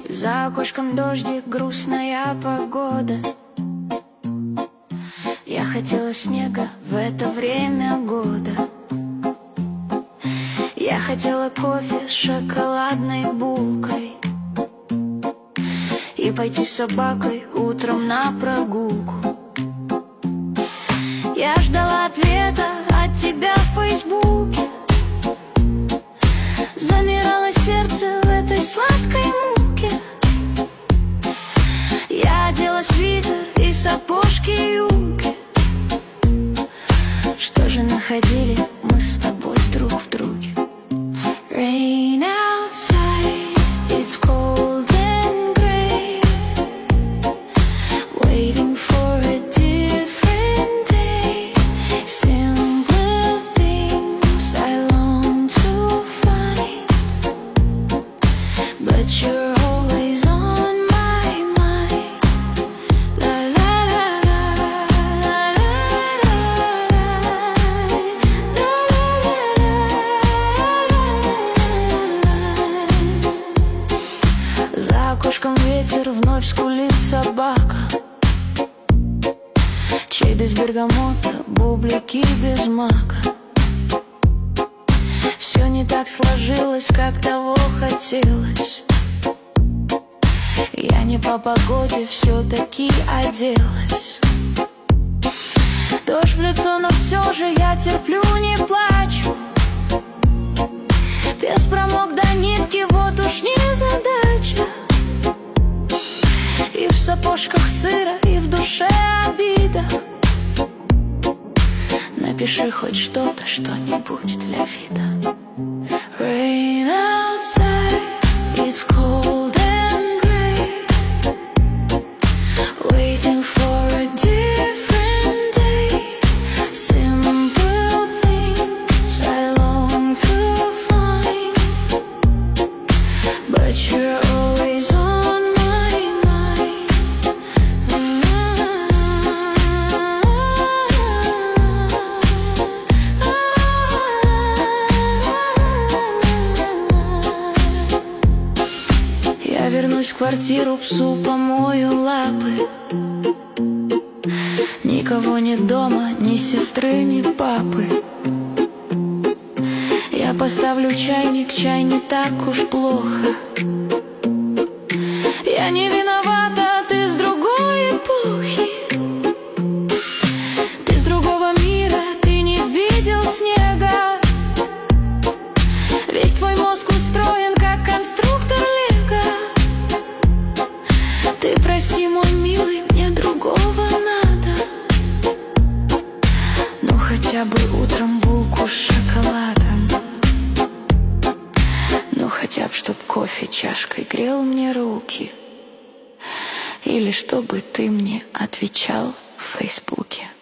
За окошком дождик, грустная погода. Я хотела снега в это время года. Я хотела кофе с шоколадной булкой и пойти с собакой утром на прогулку. Я ждала ответа от тебя в Фейсбуке. Замирало сердце в этой сладкой муке. Я одела свитер и сапожки-юбки. Что же находили мы с тобой друг в друге? Rain outside, it's cold and gray, waiting for a different day. Simple things I long to find, but you're always on my mind. La la la la la la la. За окошком ветер, вновь скулит собака. Чай без бергамота, бублики без мака. Все не так сложилось, как того хотелось. Я не по погоде все-таки оделась. Дождь в лицо, но все же я терплю, не плачу. Без промок до нитки, вот уж не задача. И в сапожках сыро, и в душе обида. Напиши хоть что-то, что-нибудь для вида. Rain outside, it's cold and gray, waiting for a different day. Simple things I long to find, but you're always on my mind. Я вернусь в квартиру, псу помою лапы. Никого нет дома, ни сестры, ни папы. Я поставлю чайник, чай не так уж плохо. Я не виновата, ты с другой эпохи. Ты с другого мира, ты не видел снега. Весь твой мозг устроен, как конструктор Лего. Ты прости, мой милый, мне другого надо. Ну хотя бы утром булку с шоколадом. Ну хотя бы, чтоб кофе чашкой грел мне руки. Или чтобы ты мне отвечал в Фейсбуке.